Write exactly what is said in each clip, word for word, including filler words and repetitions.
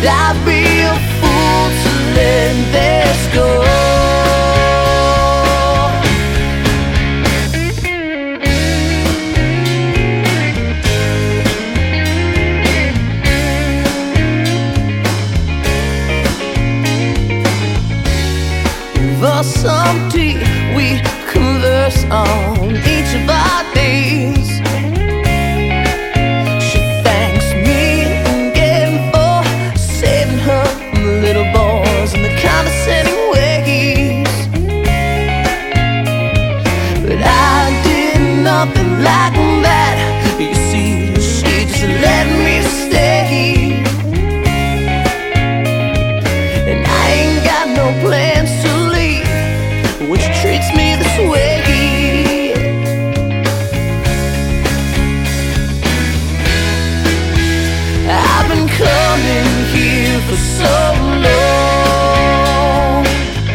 I'd be a fool to let this go. For some tea, we converse on each of our days. She thanks me again for saving her from the little boys and the condescending ways. But I did nothing like that. You see, she just let me stay, and I ain't got no plans to when she treats me this way. I've been coming here for so long,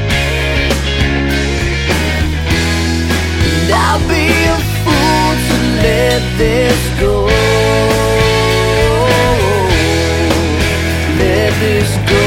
and I'll be a fool to let this go. Let this go.